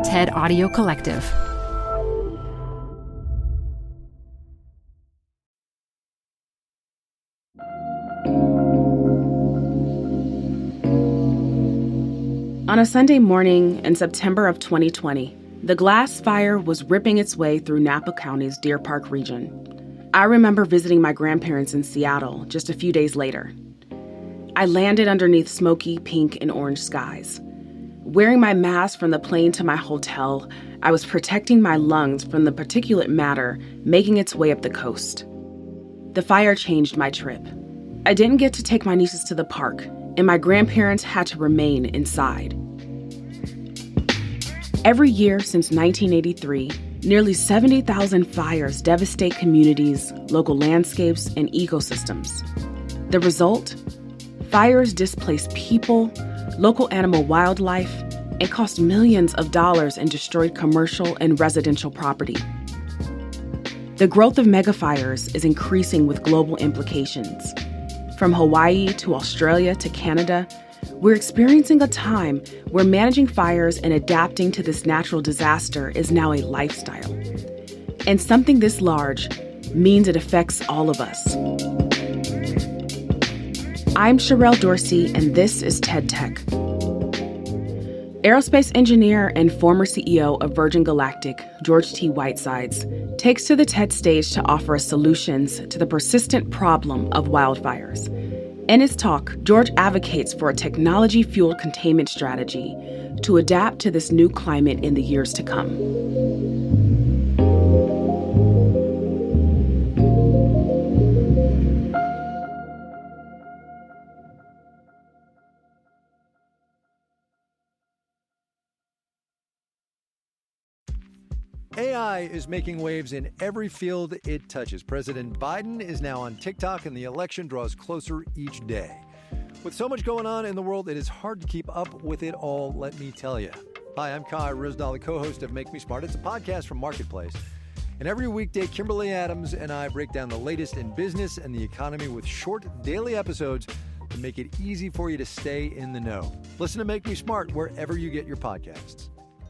TED Audio Collective. On a Sunday morning in September of 2020, the Glass Fire was ripping its way through Napa County's Deer Park region. I remember visiting my grandparents in Seattle just a few days later. I landed underneath smoky pink and orange skies. Wearing my mask from the plane to my hotel, I was protecting my lungs from the particulate matter making its way up the coast. The fire changed my trip. I didn't get to take my nieces to the park, and my grandparents had to remain inside. Every year since 1983, nearly 70,000 fires devastate communities, local landscapes, and ecosystems. The result? Fires displace people, local animal wildlife, and cost millions of dollars in destroyed commercial and residential property. The growth of megafires is increasing with global implications. From Hawaii to Australia to Canada, we're experiencing a time where managing fires and adapting to this natural disaster is now a lifestyle. And something this large means it affects all of us. I'm Sherelle Dorsey, and this is TED Tech. Aerospace engineer and former CEO of Virgin Galactic, George T. Whitesides, takes to the TED stage to offer us solutions to the persistent problem of wildfires. In his talk, George advocates for a technology-fueled containment strategy to adapt to this new climate in the years to come. AI is making waves in every field it touches. President Biden is now on TikTok, and the election draws closer each day. With so much going on in the world, it is hard to keep up with it all, let me tell you. Hi, I'm Kai Ryssdal, the co-host of Make Me Smart. It's a podcast from Marketplace. And every weekday, Kimberly Adams and I break down the latest in business and the economy with short daily episodes to make it easy for you to stay in the know. Listen to Make Me Smart wherever you get your podcasts.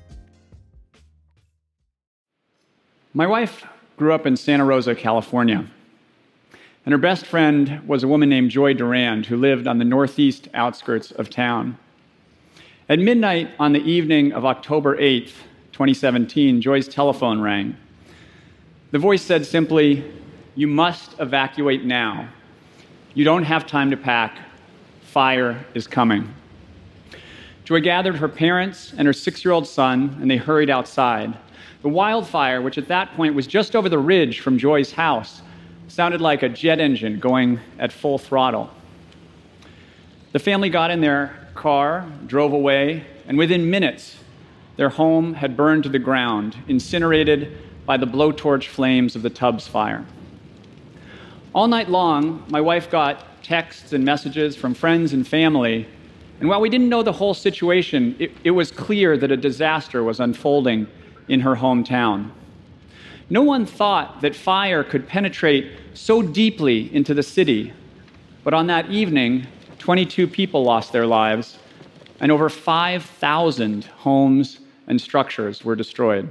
My wife grew up in Santa Rosa, California, and her best friend was a woman named Joy Durand who lived on the northeast outskirts of town. At midnight on the evening of October 8th, 2017, Joy's telephone rang. The voice said simply, "You must evacuate now. You don't have time to pack. Fire is coming." Joy gathered her parents and her 6-year-old son, and they hurried outside. The wildfire, which at that point was just over the ridge from Joy's house, sounded like a jet engine going at full throttle. The family got in their car, drove away, and within minutes, their home had burned to the ground, incinerated by the blowtorch flames of the Tubbs fire. All night long, my wife got texts and messages from friends and family, and while we didn't know the whole situation, it was clear that a disaster was unfolding in her hometown. No one thought that fire could penetrate so deeply into the city, but on that evening, 22 people lost their lives, and over 5,000 homes and structures were destroyed.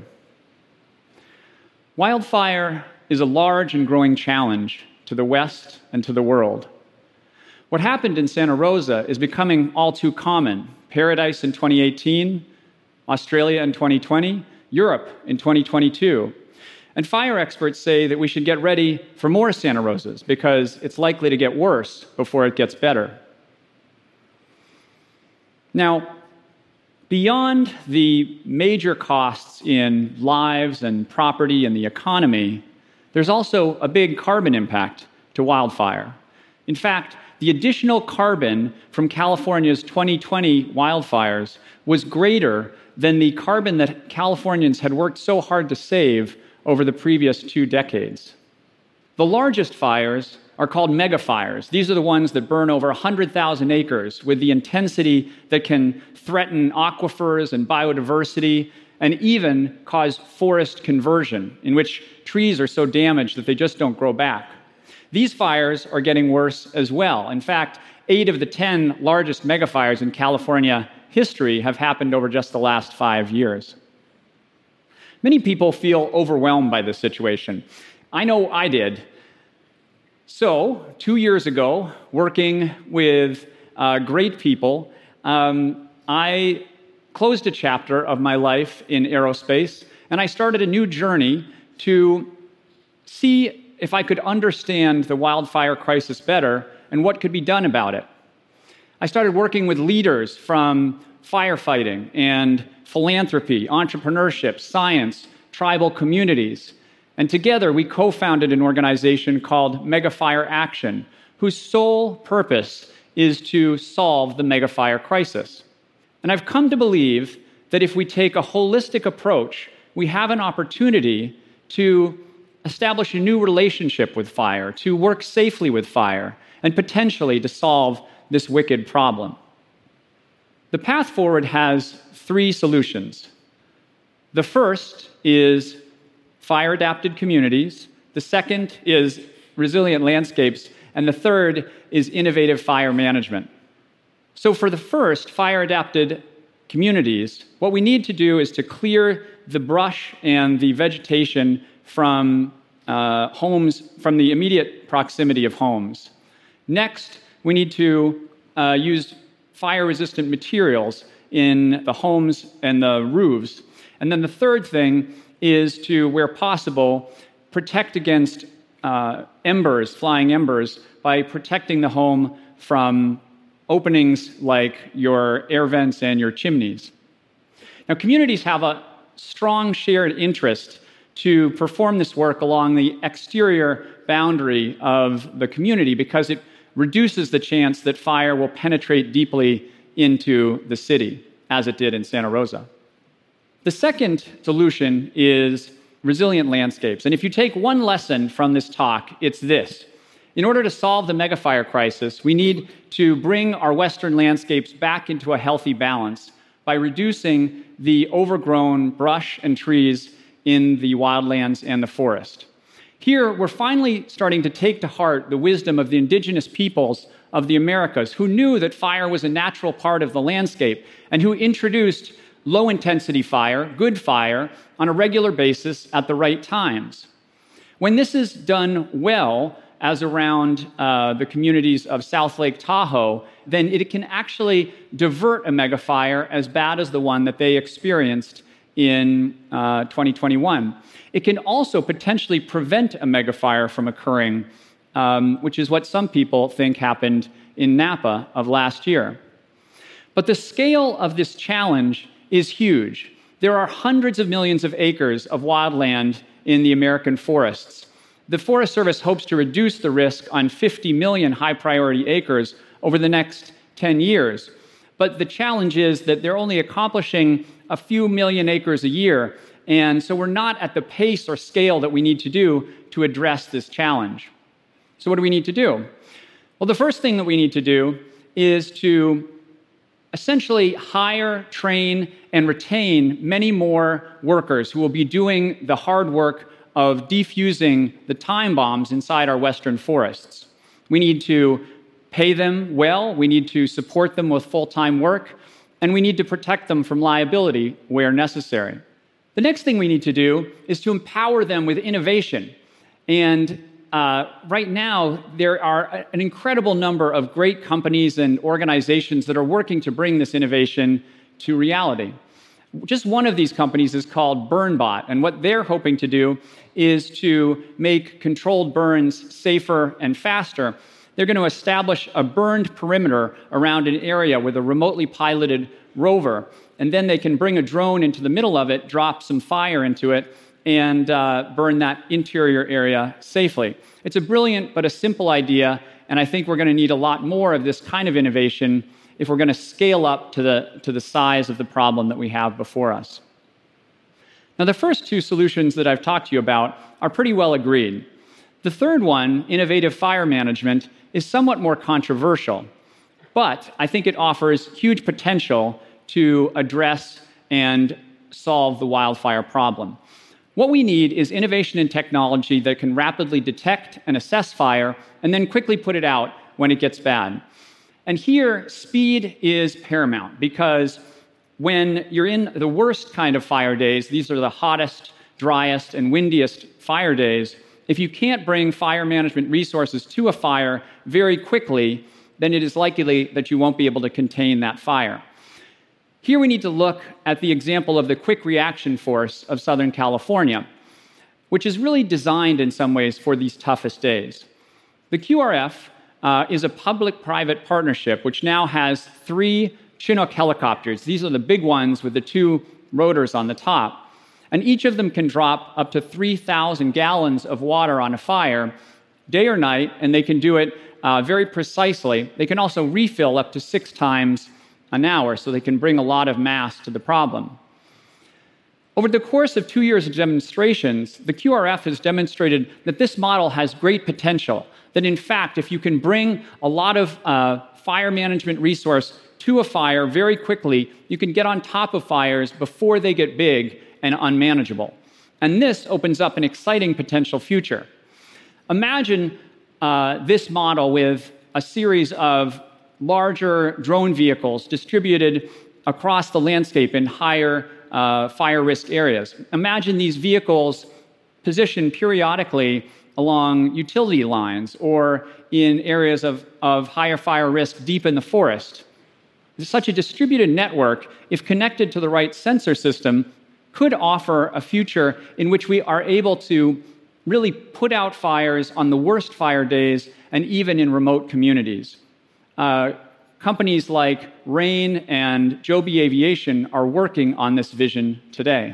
Wildfire is a large and growing challenge to the West and to the world. What happened in Santa Rosa is becoming all too common. Paradise in 2018, Australia in 2020, Europe in 2022. And fire experts say that we should get ready for more Santa Rosas because it's likely to get worse before it gets better. Now, beyond the major costs in lives and property and the economy, there's also a big carbon impact to wildfire. In fact, the additional carbon from California's 2020 wildfires was greater than the carbon that Californians had worked so hard to save over the previous 2 decades. The largest fires are called megafires. These are the ones that burn over 100,000 acres with the intensity that can threaten aquifers and biodiversity and even cause forest conversion, in which trees are so damaged that they just don't grow back. These fires are getting worse as well. In fact, 8 of the 10 largest megafires in California history have happened over just the last 5 years. Many people feel overwhelmed by this situation. I know I did. So, 2 years ago, working with great people, I closed a chapter of my life in aerospace, and I started a new journey to see if I could understand the wildfire crisis better and what could be done about it. I started working with leaders from firefighting and philanthropy, entrepreneurship, science, tribal communities. And together we co-founded an organization called Megafire Action, whose sole purpose is to solve the megafire crisis. And I've come to believe that if we take a holistic approach, we have an opportunity to establish a new relationship with fire, to work safely with fire, and potentially to solve this wicked problem. The path forward has 3 solutions. The first is fire-adapted communities, the second is resilient landscapes, and the third is innovative fire management. So for the first, fire-adapted communities, what we need to do is to clear the brush and the vegetation from homes, from the immediate proximity of homes. Next, we need to use fire-resistant materials in the homes and the roofs. And then the third thing is to, where possible, protect against embers, flying embers, by protecting the home from openings like your air vents and your chimneys. Now, communities have a strong shared interest to perform this work along the exterior boundary of the community because it reduces the chance that fire will penetrate deeply into the city, as it did in Santa Rosa. The second solution is resilient landscapes. And if you take one lesson from this talk, it's this. In order to solve the megafire crisis, we need to bring our Western landscapes back into a healthy balance by reducing the overgrown brush and trees in the wildlands and the forest. Here, we're finally starting to take to heart the wisdom of the indigenous peoples of the Americas who knew that fire was a natural part of the landscape and who introduced low-intensity fire, good fire, on a regular basis at the right times. When this is done well, as around the communities of South Lake Tahoe, then it can actually divert a megafire as bad as the one that they experienced in 2021. It can also potentially prevent a megafire from occurring, which is what some people think happened in Napa of last year. But the scale of this challenge is huge. There are hundreds of millions of acres of wildland in the American forests. The Forest Service hopes to reduce the risk on 50 million high-priority acres over the next 10 years. But the challenge is that they're only accomplishing a few million acres a year, and so we're not at the pace or scale that we need to do to address this challenge. So what do we need to do? Well, the first thing that we need to do is to essentially hire, train, and retain many more workers who will be doing the hard work of defusing the time bombs inside our western forests. We need to pay them well, we need to support them with full-time work, and we need to protect them from liability where necessary. The next thing we need to do is to empower them with innovation. And right now, there are an incredible number of great companies and organizations that are working to bring this innovation to reality. Just one of these companies is called BurnBot, and what they're hoping to do is to make controlled burns safer and faster. They're going to establish a burned perimeter around an area with a remotely piloted rover, and then they can bring a drone into the middle of it, drop some fire into it, and burn that interior area safely. It's a brilliant but a simple idea, and I think we're going to need a lot more of this kind of innovation if we're going to scale up to the size of the problem that we have before us. Now, the first two solutions that I've talked to you about are pretty well agreed. The third one, innovative fire management, is somewhat more controversial, but I think it offers huge potential to address and solve the wildfire problem. What we need is innovation in technology that can rapidly detect and assess fire and then quickly put it out when it gets bad. And here, speed is paramount because when you're in the worst kind of fire days, these are the hottest, driest, and windiest fire days, if you can't bring fire management resources to a fire very quickly, then it is likely that you won't be able to contain that fire. Here we need to look at the example of the Quick Reaction Force of Southern California, which is really designed in some ways for these toughest days. The QRF is a public-private partnership which now has 3 Chinook helicopters. These are the big ones with the 2 rotors on the top. And each of them can drop up to 3,000 gallons of water on a fire day or night, and they can do it very precisely. They can also refill up to 6 times an hour, so they can bring a lot of mass to the problem. Over the course of 2 years of demonstrations, the QRF has demonstrated that this model has great potential, that in fact, if you can bring a lot of fire management resource to a fire very quickly, you can get on top of fires before they get big and unmanageable. And this opens up an exciting potential future. Imagine this model with a series of larger drone vehicles distributed across the landscape in higher fire risk areas. Imagine these vehicles positioned periodically along utility lines or in areas of higher fire risk deep in the forest. Such a distributed network, if connected to the right sensor system, could offer a future in which we are able to really put out fires on the worst fire days and even in remote communities. Companies like Rain and Joby Aviation are working on this vision today.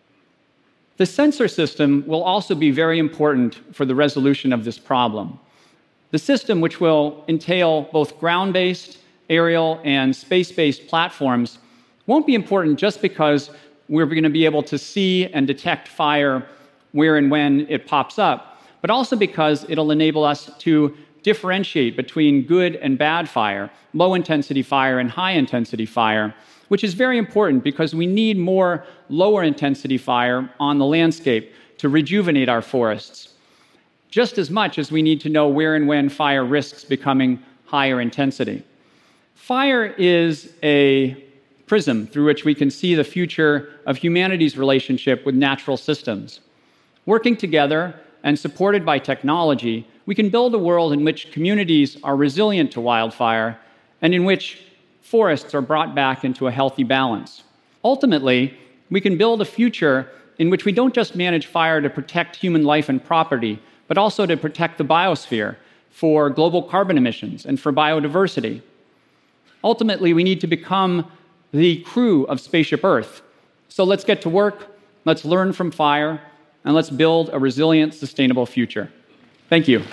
The sensor system will also be very important for the resolution of this problem. The system, which will entail both ground-based, aerial, and space-based platforms, won't be important just because we're going to be able to see and detect fire where and when it pops up, but also because it'll enable us to differentiate between good and bad fire, low-intensity fire and high-intensity fire, which is very important because we need more lower-intensity fire on the landscape to rejuvenate our forests, just as much as we need to know where and when fire risks becoming higher intensity. Fire is a prism through which we can see the future of humanity's relationship with natural systems. Working together and supported by technology, we can build a world in which communities are resilient to wildfire and in which forests are brought back into a healthy balance. Ultimately, we can build a future in which we don't just manage fire to protect human life and property, but also to protect the biosphere for global carbon emissions and for biodiversity. Ultimately, we need to become the crew of Spaceship Earth. So let's get to work, let's learn from fire, and let's build a resilient, sustainable future. Thank you.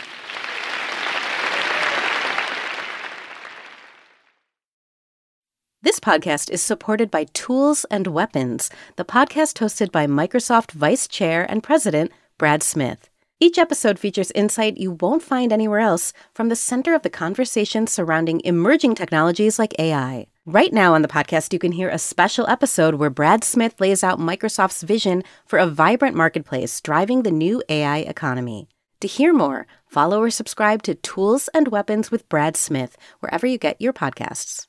This podcast is supported by Tools and Weapons, the podcast hosted by Microsoft Vice Chair and President Brad Smith. Each episode features insight you won't find anywhere else from the center of the conversation surrounding emerging technologies like AI. Right now on the podcast, you can hear a special episode where Brad Smith lays out Microsoft's vision for a vibrant marketplace driving the new AI economy. To hear more, follow or subscribe to Tools and Weapons with Brad Smith wherever you get your podcasts.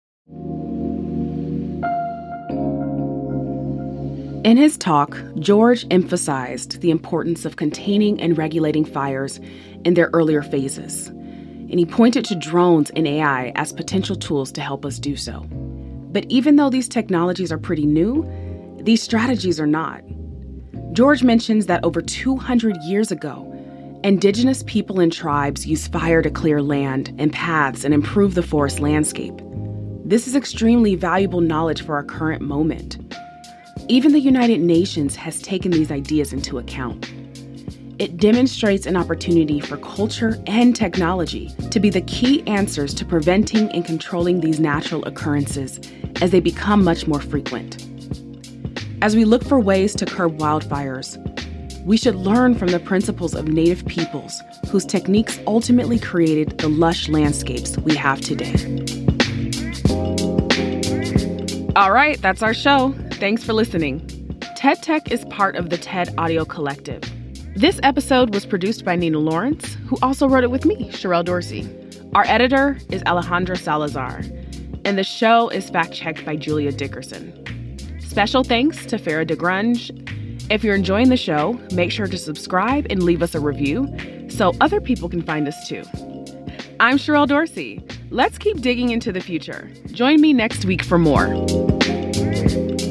In his talk, George emphasized the importance of containing and regulating fires in their earlier phases, and he pointed to drones and AI as potential tools to help us do so. But even though these technologies are pretty new, these strategies are not. George mentions that over 200 years ago, indigenous people and tribes used fire to clear land and paths and improve the forest landscape. This is extremely valuable knowledge for our current moment. Even the United Nations has taken these ideas into account. It demonstrates an opportunity for culture and technology to be the key answers to preventing and controlling these natural occurrences as they become much more frequent. As we look for ways to curb wildfires, we should learn from the principles of Native peoples whose techniques ultimately created the lush landscapes we have today. All right, that's our show. Thanks for listening. TED Tech is part of the TED Audio Collective. This episode was produced by Nina Lawrence, who also wrote it with me, Sherelle Dorsey. Our editor is Alejandra Salazar. And the show is fact-checked by Julia Dickerson. Special thanks to Farah DeGrunge. If you're enjoying the show, make sure to subscribe and leave us a review so other people can find us too. I'm Sherelle Dorsey. Let's keep digging into the future. Join me next week for more.